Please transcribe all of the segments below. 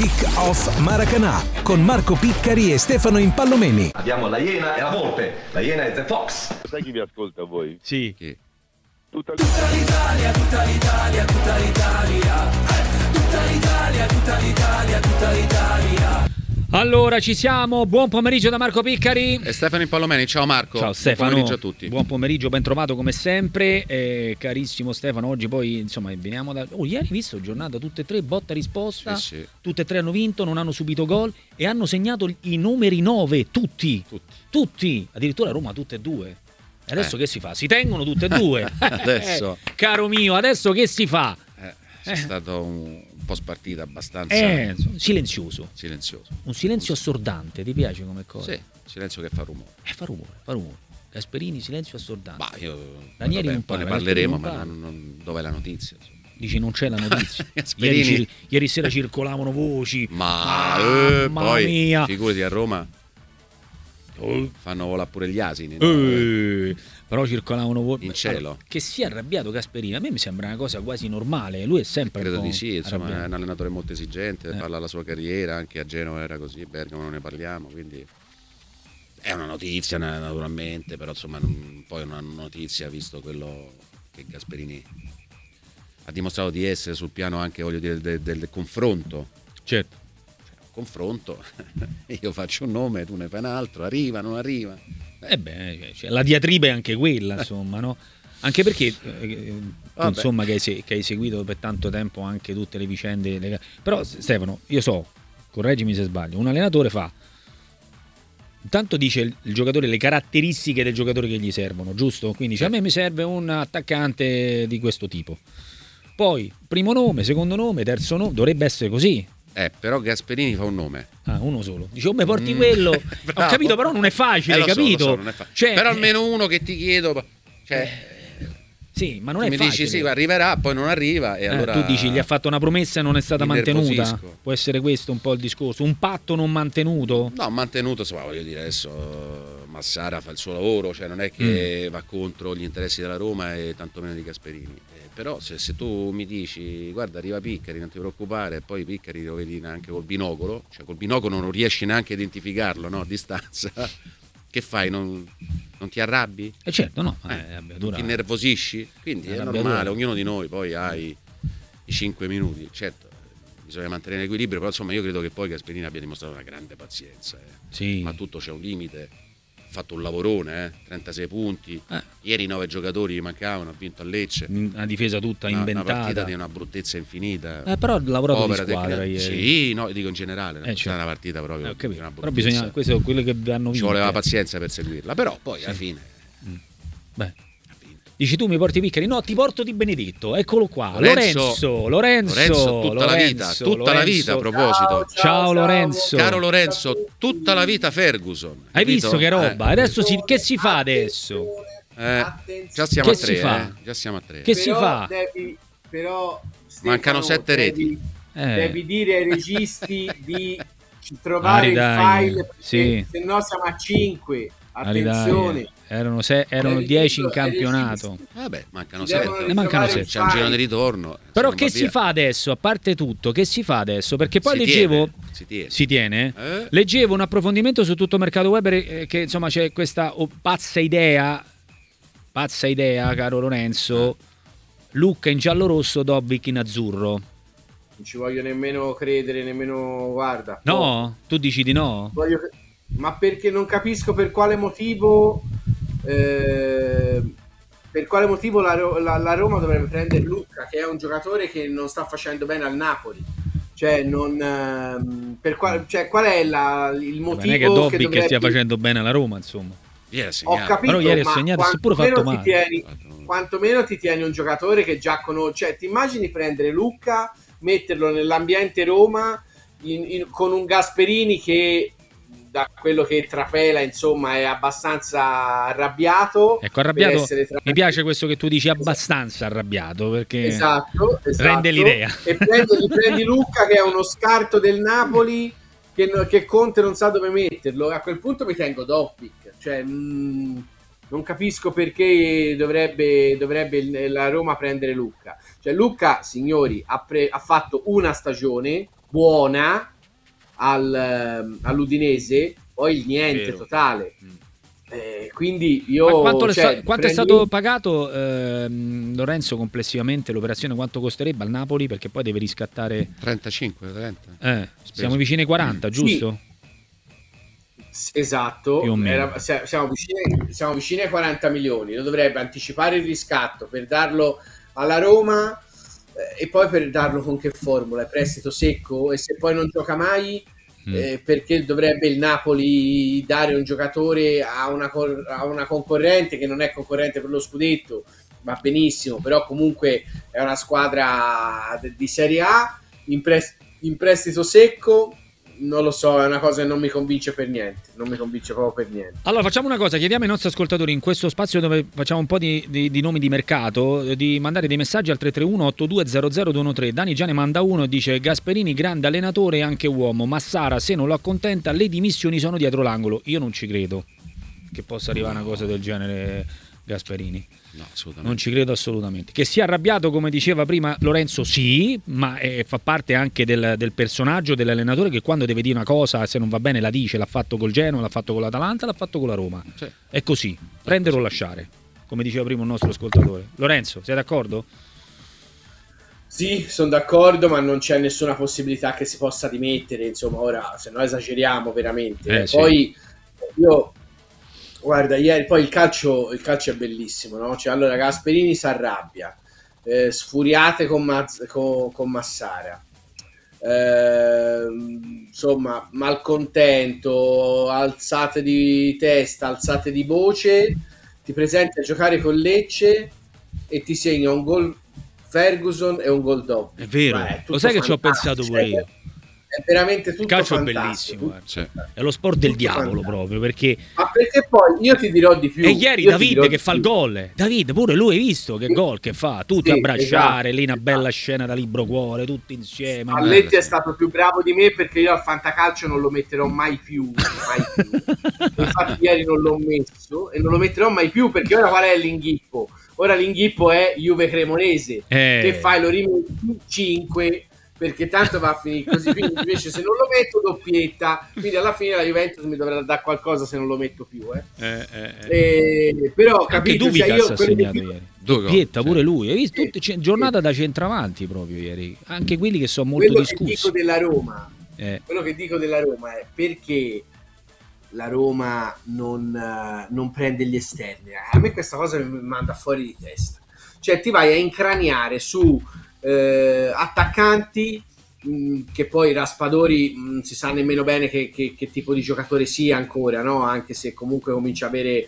Kick-Off Maracanã con Marco Piccari e Stefano Impallomeni. Abbiamo la Iena e la Volpe. La Iena è The Fox. Sai chi vi ascolta voi? Sì. Chi? Tutta l'Italia, tutta l'Italia, tutta l'Italia. Tutta l'Italia, tutta l'Italia, tutta l'Italia. Allora ci siamo, buon pomeriggio da Marco Piccari e Stefano Impallomeni. Ciao Marco. Ciao Stefano. Buon pomeriggio a tutti. Buon pomeriggio, ben trovato come sempre, carissimo Stefano. Oggi poi insomma veniamo da... ieri visto giornata tutte e tre, botta risposta, sì. Tutte e tre hanno vinto, non hanno subito gol e hanno segnato i numeri 9, tutti. Addirittura Roma tutte e due. E adesso che si fa? Si tengono tutte e due. Adesso caro mio, adesso che si fa? C'è stato un post partita abbastanza silenzioso. Un silenzio assordante, ti piace come cosa? Sì, silenzio che fa rumore. Fa rumore. Gasperini, silenzio assordante. Ranieri non poi ne parleremo, ma non, dov'è la notizia? Insomma. Dici non c'è la notizia. Gasperini. Ieri sera circolavano voci. Mamma poi mia. Figurati a Roma fanno volare pure gli asini. Però circolavano voci in cielo. Che sia arrabbiato Gasperini, a me mi sembra una cosa quasi normale. Lui è sempre credo di sì, insomma, arrabbiato. è un allenatore molto esigente, parla la sua carriera, anche a Genova era così, Bergamo non ne parliamo, quindi è una notizia naturalmente, però insomma poi è una notizia visto quello che Gasperini ha dimostrato di essere sul piano anche, voglio dire, del confronto. Certo. Confronto, io faccio un nome, tu ne fai un altro, arriva, non arriva. La diatriba è anche quella, insomma, no? Anche perché insomma che hai seguito per tanto tempo anche tutte le vicende. Però Stefano, io so, correggimi se sbaglio, un allenatore intanto dice il giocatore le caratteristiche del giocatore che gli servono, giusto? Quindi dice, a me mi serve un attaccante di questo tipo. Poi primo nome, secondo nome, terzo nome, dovrebbe essere così. Però Gasperini fa un nome. Uno solo. Dice, mi porti quello. Ho capito, però non è facile, capito? Lo so, non è facile. Però almeno uno che ti chiedo. Sì, ma non è mi facile. Dici sì, arriverà, poi non arriva. E allora tu dici, gli ha fatto una promessa e non è stata mantenuta. Può essere questo un po' il discorso. Un patto non mantenuto? No, mantenuto, insomma, voglio dire, adesso Massara fa il suo lavoro, cioè non è che va contro gli interessi della Roma e tantomeno di Gasperini. Però se tu mi dici guarda arriva Piccari, non ti preoccupare, poi Piccari lo vedi neanche col binocolo, cioè col binocolo non riesci neanche a identificarlo, no? A distanza, che fai? Non ti arrabbi? Certo, no. Ti nervosisci? Quindi è normale, ognuno di noi poi ha i 5 minuti, certo bisogna mantenere l'equilibrio, però insomma io credo che poi Gasperini abbia dimostrato una grande pazienza, Sì. Ma tutto c'è un limite. Ha fatto un lavorone, 36 punti. Ieri 9 giocatori mancavano, ha vinto a Lecce. Una difesa tutta inventata. Una partita di una bruttezza infinita. Però ha lavorato di squadra ieri. Sì, no, dico in generale, è certo. una partita proprio di una però bisogna, questo è quello che hanno vinto. Ci voleva pazienza per seguirla, però poi alla fine Dici tu mi porti Piccari? No, ti porto Di Benedetto, eccolo qua. Lorenzo, tutta la vita a proposito. Ciao Lorenzo. Caro Lorenzo, tutta la vita Ferguson. Hai visto che roba? Adesso che si fa adesso? Già siamo a 3, già siamo a 3. Che si fa? Però Stefano, mancano 7 reti. Devi dire ai registi di trovare il file, se no siamo a 5. Attenzione. Erano 10 in campionato. Vabbè, mancano 7. Ne mancano 7. C'è un giro di ritorno. Però che si fa adesso? A parte tutto, che si fa adesso? Perché poi si tiene. Leggevo un approfondimento su Tutto Mercato Web che insomma c'è questa pazza idea, caro Lorenzo. Lucca in giallo-rosso, Dobbik in azzurro. Non ci voglio nemmeno credere, guarda. No? Tu dici di no? Ma perché non capisco per quale motivo la Roma dovrebbe prendere Lucca, che è un giocatore che non sta facendo bene al Napoli. Cioè, qual è il motivo? Non è che Dobbik stia facendo bene alla Roma, insomma. Ho capito, però ieri ha segnato, si è pure fatto male. Quantomeno ti tieni un giocatore che già conosce. Cioè, ti immagini prendere Lucca, metterlo nell'ambiente Roma con un Gasperini che da quello che trapela insomma è abbastanza arrabbiato. Ecco, arrabbiato, mi piace questo che tu dici, abbastanza arrabbiato, perché esatto. rende l'idea. E prendi Lucca che è uno scarto del Napoli che Conte non sa dove metterlo. A quel punto mi tengo Dobbik, cioè non capisco perché dovrebbe la Roma prendere Lucca. Cioè Lucca, signori, ha fatto una stagione buona, all'Udinese, poi il niente totale. Quindi io... Ma quanto è stato pagato, Lorenzo, complessivamente l'operazione? Quanto costerebbe al Napoli? Perché poi deve riscattare 35, 30. Siamo vicini ai 40, giusto? Sì, esatto, più o meno. Siamo vicini ai 40 milioni. Lo dovrebbe anticipare il riscatto per darlo alla Roma, e poi per darlo con che formula? Prestito secco? E se poi non gioca mai, perché dovrebbe il Napoli dare un giocatore a una concorrente che non è concorrente per lo scudetto? Va benissimo, però comunque è una squadra di Serie A in prestito secco. Non lo so, è una cosa che non mi convince per niente. Non mi convince proprio per niente. Allora facciamo una cosa, chiediamo ai nostri ascoltatori in questo spazio dove facciamo un po' di nomi di mercato, di mandare dei messaggi al 331-8200-213. Dani già ne manda uno e dice: Gasperini grande allenatore e anche uomo, ma Sara se non lo accontenta le dimissioni sono dietro l'angolo. Io non ci credo che possa arrivare una cosa del genere, Gasperini. No, assolutamente. Non ci credo assolutamente. Che sia arrabbiato, come diceva prima Lorenzo, sì, ma fa parte anche del personaggio dell'allenatore, che quando deve dire una cosa, se non va bene la dice. L'ha fatto col Genoa, l'ha fatto con l'Atalanta, l'ha fatto con la Roma. Sì. È così, prendere o lasciare, come diceva prima un nostro ascoltatore. Lorenzo, sei d'accordo? Sì, sono d'accordo, ma non c'è nessuna possibilità che si possa dimettere, insomma, ora, se no esageriamo veramente. Sì. Poi io... Guarda, ieri poi il calcio è bellissimo, no? Cioè, allora Gasperini si arrabbia, sfuriate con Massara, insomma, malcontento, alzate di testa, alzate di voce, ti presenti a giocare con Lecce e ti segna un gol Ferguson e un gol doppio. È vero, lo sai che ci ho pensato pure io. È veramente tutto il calcio fantastico, è bellissimo, è lo sport del diavolo fantastico. Proprio perché... Ma perché poi io ti dirò di più. E ieri David che fa il gol, David pure lui, hai visto che gol che fa, tutti a abbracciare, lì una bella scena da libro cuore, tutti insieme. Spalletti è stato più bravo di me, perché io al fantacalcio non lo metterò mai più. Infatti ieri non l'ho messo e non lo metterò mai più, perché ora qual è l'inghippo? Ora l'inghippo è Juve Cremonese, che fai, lo rimetti 5, perché tanto va a finire così. Quindi invece se non lo metto, doppietta, quindi alla fine la Juventus mi dovrà dare qualcosa se non lo metto più, però capito, anche cioè, io ha segnato ieri doppietta pure lui, hai visto? Giornata da centravanti proprio ieri, anche quelli che sono molto discussi. Quello che dico della Roma è perché la Roma non prende gli esterni. A me questa cosa mi manda fuori di testa, cioè ti vai a incraniare su attaccanti che poi Raspadori non si sa nemmeno bene che tipo di giocatore sia ancora, no? Anche se comunque comincia a avere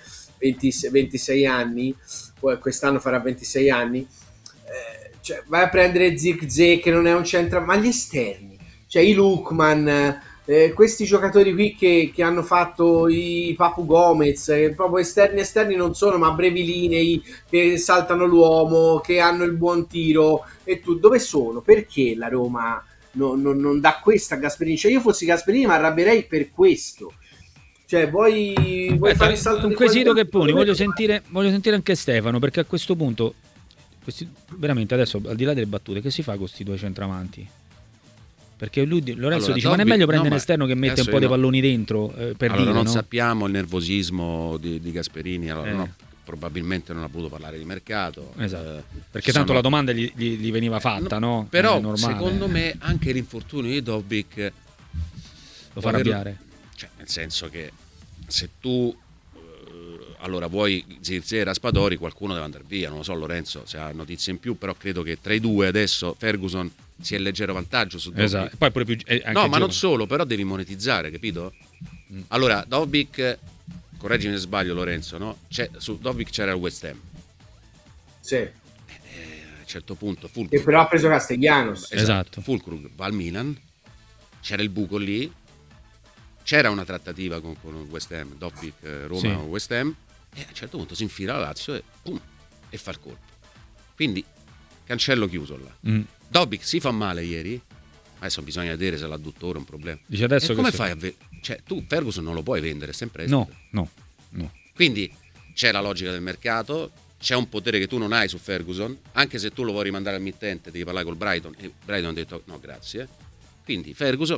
26 anni, poi quest'anno farà 26 anni, cioè vai a prendere Zirkzee che non è un centro, ma gli esterni, cioè i Lukman, questi giocatori qui che hanno fatto i Papu Gomez, proprio esterni non sono, ma brevi linee, che saltano l'uomo, che hanno il buon tiro, e tu dove sono? Perché la Roma non dà questa a Gasperini? Cioè io fossi Gasperini mi arrabbierei per questo. Cioè vuoi fare il salto un di quesito qualità? che poni, voglio sentire anche Stefano, perché a questo punto veramente adesso, al di là delle battute, che si fa con questi due centravanti? Perché Lorenzo dice: ma non è meglio prendere un esterno che mette un po' dei palloni dentro, per allora, dire, non no? sappiamo il nervosismo di Gasperini, allora no, probabilmente non ha voluto parlare di mercato, esatto, perché tanto la domanda gli veniva fatta, no? Però secondo me anche l'infortunio di Dobbik lo fa arrabbiare, cioè, nel senso che se tu allora vuoi Zirkzee e Raspadori, qualcuno deve andare via, non lo so Lorenzo se ha notizie in più, però credo che tra i due adesso Ferguson sia in leggero vantaggio su Dobbik. Esatto. Poi pure più, anche no, ma non solo, però devi monetizzare, capito? Allora Dobbik, correggimi se sbaglio Lorenzo, no? Su Dobbik c'era il West Ham, sì, a un certo punto Fulkrug, che però ha preso Castellanos, esatto. Fulkrug va al Milan, c'era il buco lì, c'era una trattativa con il West Ham, Dobbik Roma, sì, o West Ham, e a un certo punto si infila la Lazio e fa il colpo, quindi cancello chiuso là. Dobbik si fa male ieri, adesso bisogna vedere se l'adduttore è un problema. Dice adesso come fai a cioè tu Ferguson non lo puoi vendere sempre estero. No. Quindi c'è la logica del mercato, c'è un potere che tu non hai su Ferguson, anche se tu lo vuoi rimandare al mittente devi parlare col Brighton, e Brighton ha detto no grazie, quindi Ferguson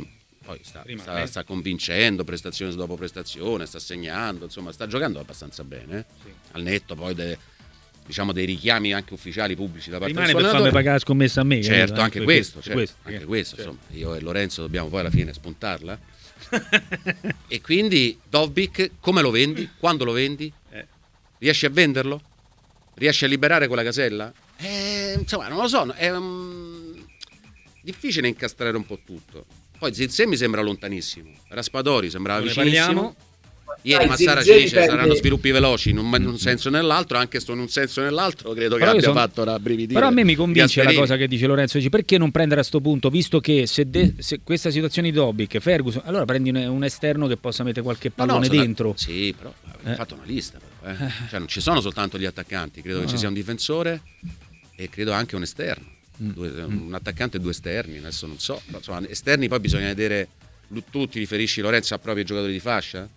poi sta convincendo, prestazione dopo prestazione, sta segnando, insomma sta giocando abbastanza bene, al netto poi dei richiami anche ufficiali pubblici da parte del suo allenatore. Per farmi pagare la scommessa a me. Certo, anche questo, insomma, io e Lorenzo dobbiamo poi alla fine spuntarla. E quindi Dobbik come lo vendi? Quando lo vendi? Riesci a venderlo? Riesci a liberare quella casella? Insomma, non lo so, è difficile incastrare un po' tutto. Poi Zirkzee mi sembra lontanissimo, Raspadori sembrava vicinissimo. Ieri Massara ci dice saranno sviluppi veloci in un senso o nell'altro, anche se in un senso o nell'altro credo che abbia fatto la brividire. Però a me mi convince la cosa che dice Lorenzo, dice perché non prendere a sto punto, visto che se questa situazione di Dobbik, Ferguson, allora prendi un esterno che possa mettere qualche pallone dentro. Sì, però hai fatto una lista però, Cioè non ci sono soltanto gli attaccanti, credo che ci sia un difensore e credo anche un esterno. Un attaccante e 2 esterni, adesso non so, però, insomma, esterni poi bisogna vedere. Tu ti riferisci, Lorenzo, a proprio ai giocatori di fascia?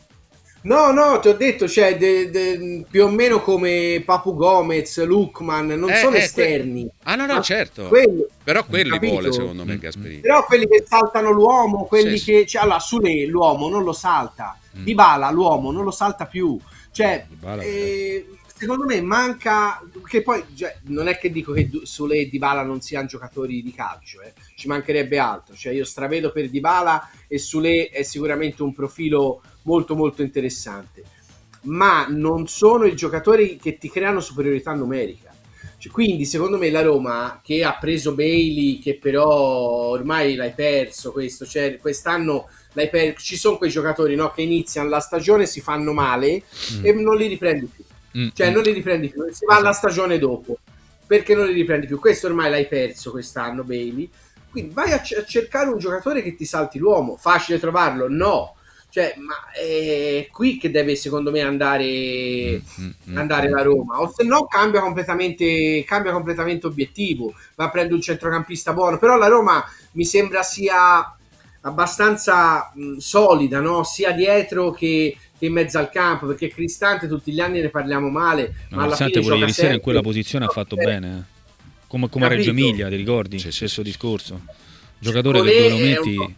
No, ti ho detto, cioè più o meno come Papu Gomez, Lukman, non sono esterni. No, certo. Però quelli vuole, secondo me, Gasperini. Però quelli che saltano l'uomo, quelli che... Cioè, allora, Sule l'uomo non lo salta, Dybala l'uomo non lo salta più. Cioè, secondo me manca... Che poi, cioè, non è che dico che Sule e Dybala non siano giocatori di calcio, ci mancherebbe altro. Cioè, io stravedo per Dybala e Sule è sicuramente un profilo molto molto interessante, ma non sono i giocatori che ti creano superiorità numerica. Quindi secondo me la Roma, che ha preso Bailey, che però ormai l'hai perso, cioè quest'anno l'hai perso, ci sono quei giocatori, no, che iniziano la stagione, si fanno male e non li riprendi più, cioè non li riprendi più, si va alla stagione dopo, perché non li riprendi più. Questo ormai l'hai perso quest'anno, Bailey, quindi vai a cercare un giocatore che ti salti l'uomo. Facile trovarlo? No. Cioè, ma è qui che deve, secondo me, andare la Roma, o se no cambia completamente obiettivo, va a prendere un centrocampista buono. Però la Roma mi sembra sia abbastanza solida, no? Sia dietro che in mezzo al campo, perché Cristante tutti gli anni ne parliamo male, ma alla fine pure ieri sera sempre, in quella posizione ha fatto bene, come a Reggio Emilia, ti ricordi? Stesso discorso, giocatore che dove lo metti...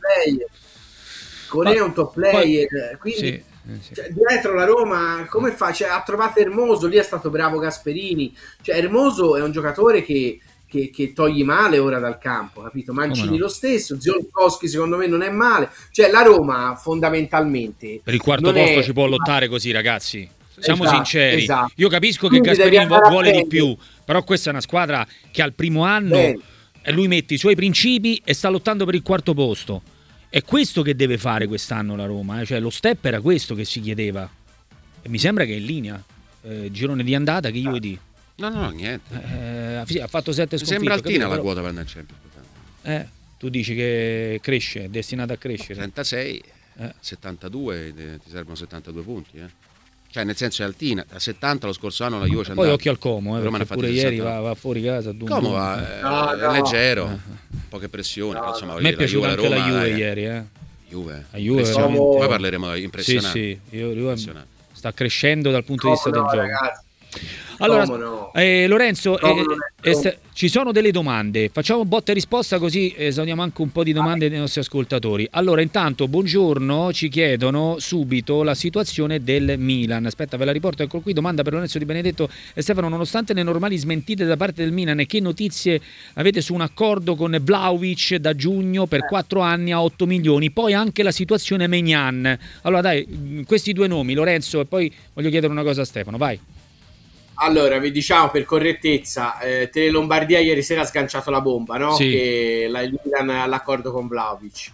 È un top player, quindi cioè, dietro la Roma come fa? Cioè, ha trovato Hermoso, lì è stato bravo Gasperini. Cioè, Hermoso è un giocatore che togli male ora dal campo, capito? Mancini lo stesso, Zionkowski secondo me non è male. Cioè, la Roma fondamentalmente per il quarto posto ci può lottare così, ragazzi. Siamo sinceri. Io capisco che Gasperini vuole di più, però questa è una squadra che al primo anno e lui mette i suoi principi e sta lottando per il quarto posto. È questo che deve fare quest'anno la Roma, cioè lo step era questo che si chiedeva e mi sembra che è in linea. Girone di andata, che io vuoi dire? No, niente. Ha fatto 7 sconfitte. Sembra altina la quota per andare in Champions. Tu dici che cresce, è destinata a crescere. 36, 72, ti servono 72 punti. Cioè, nel senso è altina. A 70 lo scorso anno la Juve c'è andata. Poi occhio al Como, perché pure ieri va fuori casa. Como va è leggero, poche pressioni. Insomma, a me è piaciuta anche la Juve ieri. Juve. Poi parleremo impressionante. Sì, Juve sta crescendo dal punto di vista del gioco. Ragazzi. Allora, Lorenzo, ci sono delle domande, facciamo botta e risposta così esauriamo anche un po' di domande dei nostri ascoltatori. Allora, intanto, buongiorno, ci chiedono subito la situazione del Milan. Aspetta, ve la riporto, ecco qui, domanda per Lorenzo Di Benedetto e Stefano: nonostante le normali smentite da parte del Milan, che notizie avete su un accordo con Vlahovic da giugno per 4 anni a 8 milioni? Poi anche la situazione Maignan. Allora dai, questi 2 nomi, Lorenzo, e poi voglio chiedere una cosa a Stefano, vai. Allora, vi diciamo per correttezza, Tele Lombardia ieri sera ha sganciato la bomba, no? Sì. Che la Milan ha l'accordo con Vlahovic.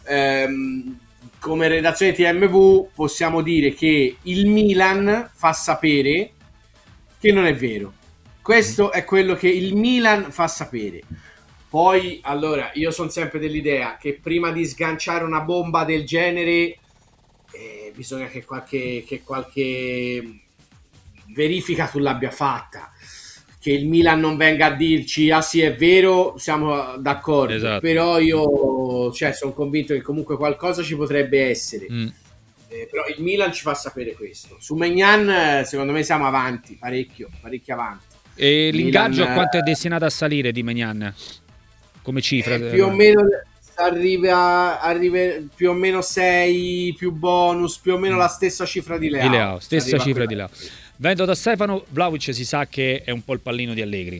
Come redazione TMV possiamo dire che il Milan fa sapere che non è vero. Questo è quello che il Milan fa sapere. Poi, allora, io sono sempre dell'idea che prima di sganciare una bomba del genere bisogna che qualche verifica tu l'abbia fatta, che il Milan non venga a dirci sì è vero, siamo d'accordo, esatto. Però io sono convinto che comunque qualcosa ci potrebbe essere, però il Milan ci fa sapere questo. Su Maignan secondo me siamo avanti, parecchio avanti. E l'ingaggio quanto è destinato a salire di Maignan come cifra? Più o meno arriva più o meno 6 più bonus, più o meno la stessa cifra di Leao. Stessa cifra di Leao. Venendo da Stefano, Vlahovic si sa che è un po' il pallino di Allegri.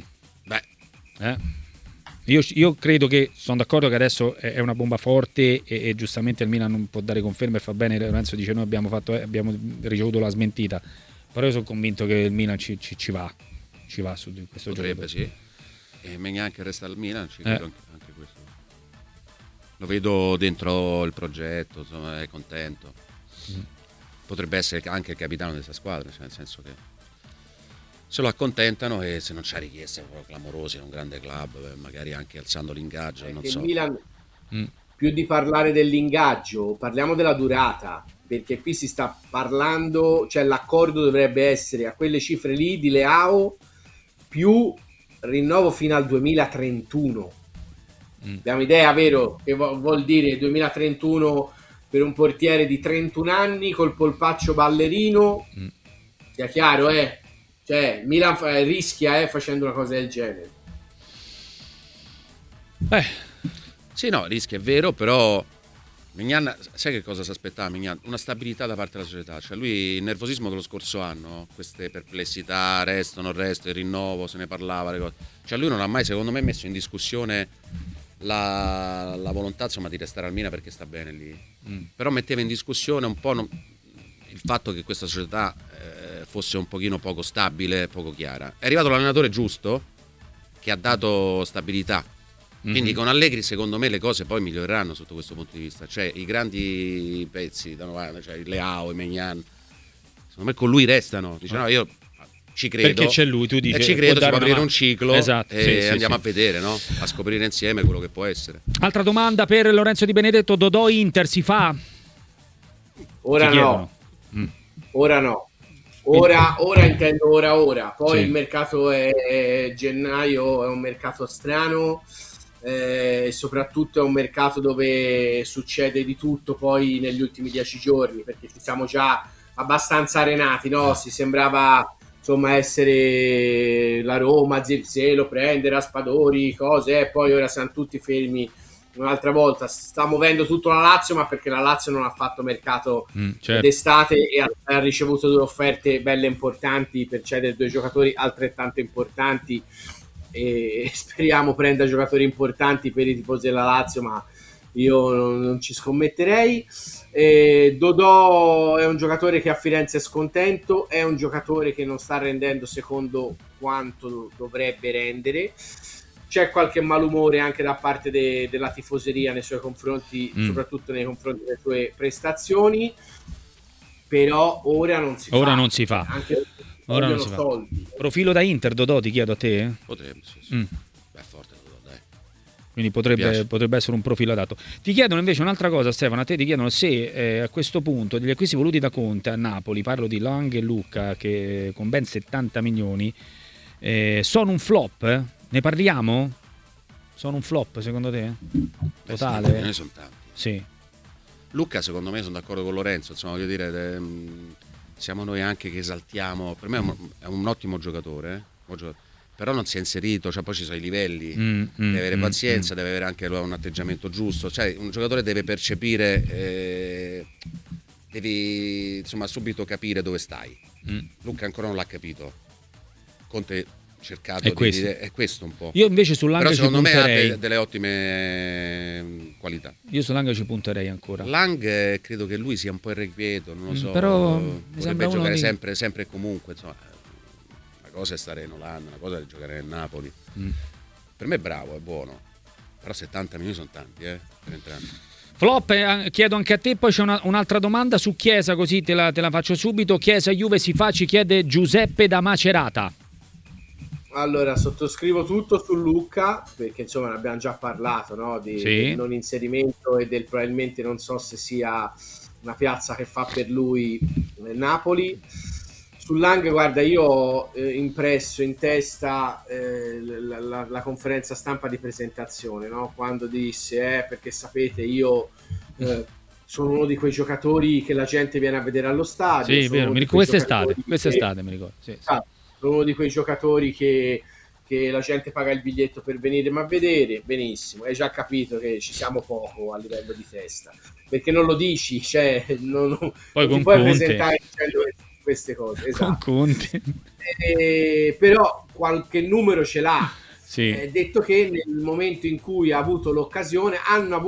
Io credo che, sono d'accordo che adesso è una bomba forte e giustamente il Milan non può dare conferma e fa bene. Lorenzo dice noi abbiamo ricevuto la smentita, però io sono convinto che il Milan ci va su questo gioco. Potrebbe, sì. E Maignan che resta al Milan, ci credo anche questo. Lo vedo dentro il progetto, insomma, è contento. Potrebbe essere anche il capitano di questa squadra, cioè nel senso che se lo accontentano, e se non c'ha richieste clamorose in un grande club, magari anche alzando l'ingaggio, non so. Il Milan, più di parlare dell'ingaggio, parliamo della durata, perché qui si sta parlando, cioè l'accordo dovrebbe essere a quelle cifre lì di Leao più rinnovo fino al 2031. Abbiamo idea, vero, che vuol dire 2031 per un portiere di 31 anni col polpaccio ballerino, sia chiaro, cioè Milan rischia facendo una cosa del genere. Sì, no, rischia, è vero, però Maignan, sai che cosa si aspettava Maignan? Una stabilità da parte della società, cioè lui il nervosismo dello scorso anno, queste perplessità, resto, non resto, il rinnovo, se ne parlava, le cose. Cioè lui non ha mai, secondo me, messo in discussione la volontà, insomma, di restare al Milan perché sta bene lì. Però metteva in discussione un po' il fatto che questa società fosse un pochino poco stabile, poco chiara. È arrivato l'allenatore giusto che ha dato stabilità. Quindi con Allegri secondo me le cose poi miglioreranno sotto questo punto di vista, cioè i grandi pezzi, cioè il Leao, i Maignan, secondo me con lui restano, dice no, io ci credo perché c'è lui, tu dici ci credo, si può aprire un ciclo, esatto, e andiamo a vedere, no? A scoprire insieme quello che può essere. Altra domanda per Lorenzo Di Benedetto: Dodò Inter si fa? Ora no. Ora intendo ora. Poi il mercato è gennaio, è un mercato strano, soprattutto è un mercato dove succede di tutto poi negli ultimi 10 giorni, perché ci siamo già abbastanza arenati, no? Si sembrava insomma essere la Roma, Zirkzee lo prende, Raspadori, cose, e poi ora siamo tutti fermi un'altra volta. Sta muovendo tutto la Lazio, ma perché la Lazio non ha fatto mercato d'estate e ha ricevuto 2 offerte belle importanti per cedere 2 giocatori altrettanto importanti, e speriamo prenda giocatori importanti per i tifosi della Lazio, ma io non ci scommetterei. Dodò è un giocatore che a Firenze è scontento, è un giocatore che non sta rendendo secondo quanto dovrebbe rendere. C'è qualche malumore anche da parte della tifoseria nei suoi confronti, soprattutto nei confronti delle sue prestazioni, però ora non si fa. Anche ora non si fa. Profilo da Inter, Dodò, ti chiedo a te? Potrebbe, sì. Beh, forte Dodò, dai. Quindi potrebbe essere un profilo adatto. Ti chiedono invece un'altra cosa, Stefano, a te ti chiedono se a questo punto degli acquisti voluti da Conte a Napoli, parlo di Lang e Lucca, che con ben 70 milioni, sono un flop? Ne parliamo? Sono un flop secondo te? Totale? Ne sono tanti. Sì. Lucca, secondo me, sono d'accordo con Lorenzo, insomma, voglio dire, siamo noi anche che esaltiamo, per me è un ottimo giocatore, però non si è inserito, cioè poi ci sono i livelli, deve avere pazienza, deve avere anche un atteggiamento giusto, cioè un giocatore deve percepire, devi insomma subito capire dove stai. Lucca ancora non l'ha capito. Conte cercato di dire è questo un po'. Io invece su Lang però secondo me ha delle ottime qualità. Io su Lang ci punterei ancora. Lang credo che lui sia un po' irrequieto, non lo so, però potrebbe giocare sempre e comunque, insomma. Una cosa è stare in Olanda, una cosa è giocare nel Napoli. Per me è bravo, è buono, però 70 milioni sono tanti per entrambi. Flop, chiedo anche a te, poi c'è un'altra domanda su Chiesa, così te la faccio subito. Chiesa Juve si fa, ci chiede Giuseppe da Macerata. Allora, sottoscrivo tutto su Lucca, perché insomma ne abbiamo già parlato, no? Del non inserimento e del probabilmente non so se sia una piazza che fa per lui nel Napoli. Su Lang, guarda, io ho impresso in testa la conferenza stampa di presentazione, no? Quando disse, perché sapete, io sono uno di quei giocatori che la gente viene a vedere allo stadio. Sì, vero, quest'estate mi ricordo. Sì. Sono uno di quei giocatori che che la gente paga il biglietto per venire a vedere, benissimo, hai già capito che ci siamo poco a livello di testa, perché non lo dici, cioè non ti puoi presentare dicendo queste cose, esatto. Però qualche numero ce l'ha. Sì. Detto che nel momento in cui hanno avuto l'occasione,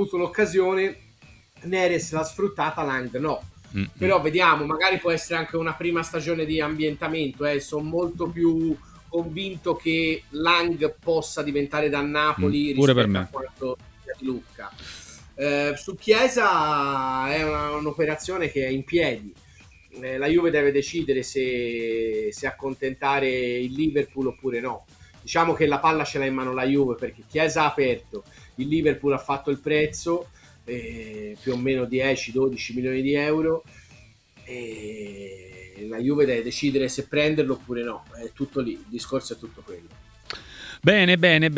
Neres l'ha sfruttata, Lang no. Però vediamo, magari può essere anche una prima stagione di ambientamento, sono molto più convinto che Lang possa diventare da Napoli rispetto a quanto di Lucca. Su Chiesa è un'operazione che è in piedi. La Juve deve decidere se accontentare il Liverpool oppure no. Diciamo che la palla ce l'ha in mano la Juve, perché Chiesa ha aperto, il Liverpool ha fatto il prezzo, più o meno 10-12 milioni di euro, e la Juve deve decidere se prenderlo oppure no. È tutto lì, il discorso è tutto quello. Bene.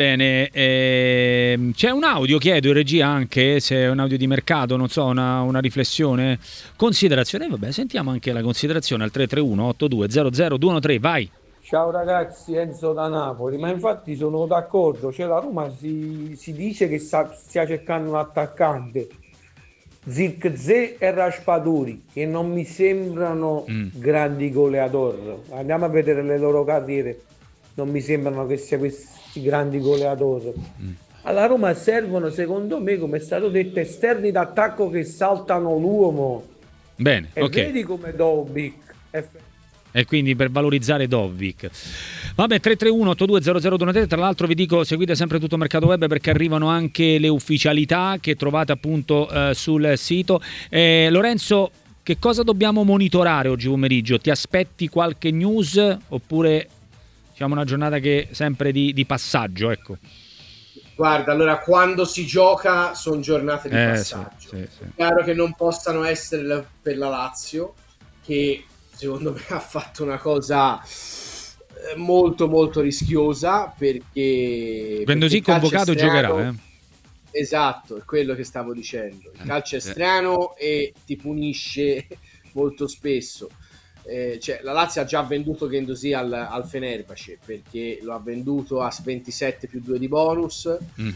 C'è un audio, chiedo in regia anche se è un audio di mercato, non so, una riflessione, considerazione. Vabbè, sentiamo anche la considerazione al 331-8200-213, vai. Ciao ragazzi, Enzo da Napoli, ma infatti sono d'accordo, cioè la Roma si dice che stia cercando un attaccante, Zirkzee e Raspadori, che non mi sembrano grandi goleador, andiamo a vedere le loro carriere, non mi sembrano che siano questi grandi goleador. Alla Roma servono, secondo me, come è stato detto, esterni d'attacco che saltano l'uomo. Bene, e vedi come Dobbik e quindi per valorizzare Dobbik. Vabbè, 331-8200-213. Tra l'altro vi dico, seguite sempre Tutto Mercato Web, perché arrivano anche le ufficialità che trovate appunto sul sito. Lorenzo, che cosa dobbiamo monitorare oggi pomeriggio? Ti aspetti qualche news oppure diciamo una giornata che sempre di passaggio, ecco? Guarda, allora quando si gioca sono giornate di passaggio. Sì. È chiaro che non possano essere per la Lazio, che secondo me ha fatto una cosa molto molto rischiosa, perché Guendouzi convocato giocherà. Esatto, è quello che stavo dicendo. Il calcio è strano e ti punisce molto spesso. Cioè, la Lazio ha già venduto Guendouzi al Fenerbahce, perché lo ha venduto a 27 più 2 di bonus,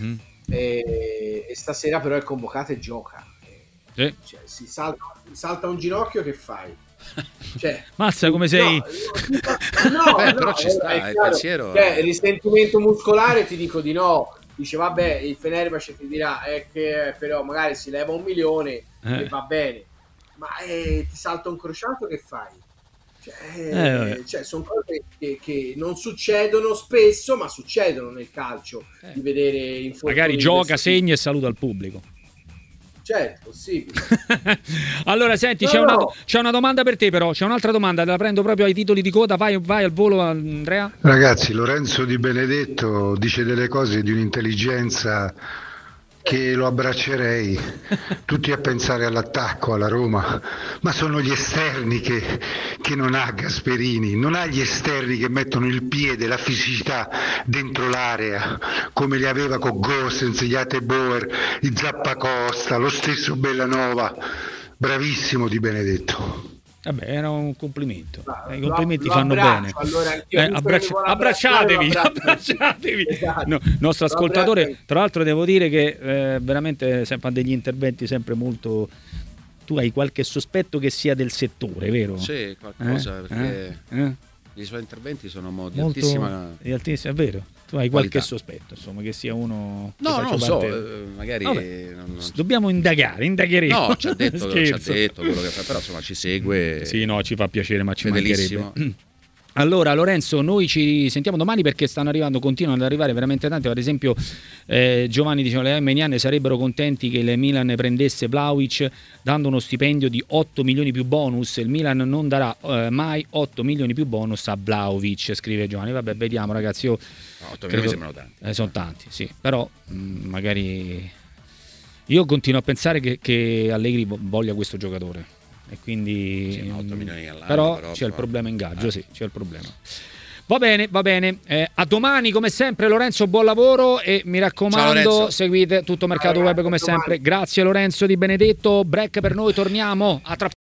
e stasera però è convocato e gioca. Cioè, si salta un ginocchio, che fai? Cioè, Mazza, come sei? Però ci sta, il pensiero. Cioè, risentimento muscolare, ti dico di no. Dice vabbè, il Fenerbahce ti dirà che però magari si leva 1 milione e va bene, ma ti salta un crociato, che fai? Cioè, sono cose che non succedono spesso, ma succedono nel calcio, di vedere infortuni. Magari gioca, segna e saluta il pubblico. Certo, possibile. Allora senti, c'è una domanda per te, però c'è un'altra domanda, te la prendo proprio ai titoli di coda. Vai al volo, Andrea. Ragazzi, Lorenzo Di Benedetto dice delle cose di un'intelligenza che lo abbraccerei. Tutti a pensare all'attacco alla Roma, ma sono gli esterni che non ha Gasperini, non ha gli esterni che mettono il piede, la fisicità dentro l'area, come li aveva con Gosens, gli Ateboer, i Zappacosta, lo stesso Bellanova. Bravissimo Di Benedetto. Vabbè, era un complimento. I complimenti fanno bene. Allora, abbracciatevi. Esatto. No, nostro ascoltatore, tra l'altro devo dire che veramente fa degli interventi sempre molto... Tu hai qualche sospetto che sia del settore, vero? Sì, qualcosa, perché i suoi interventi sono di molto altissima, è vero. Tu hai qualche sospetto, insomma, che sia uno... No, non so, magari... Dobbiamo indagheremo. No, ci ha detto quello che fa, però insomma ci segue. Sì, no, ci fa piacere, ma ci mancherebbe. Allora Lorenzo, noi ci sentiamo domani, perché continuano ad arrivare veramente tanti. Per esempio Giovanni diceva le Meniane sarebbero contenti che il Milan prendesse Vlahovic dando uno stipendio di 8 milioni più bonus. Il Milan non darà mai 8 milioni più bonus a Vlahovic, scrive Giovanni. Vabbè, vediamo ragazzi, io 8 milioni sembrano tanti. Sono tanti, sì, però magari io continuo a pensare che Allegri voglia questo giocatore. E quindi 8 milioni all'anno, però c'è il problema ingaggio, sì, c'è il problema. Va bene. A domani come sempre, Lorenzo, buon lavoro e mi raccomando, seguite Tutto Mercato Web come sempre. Grazie Lorenzo Di Benedetto. Break per noi, torniamo a tra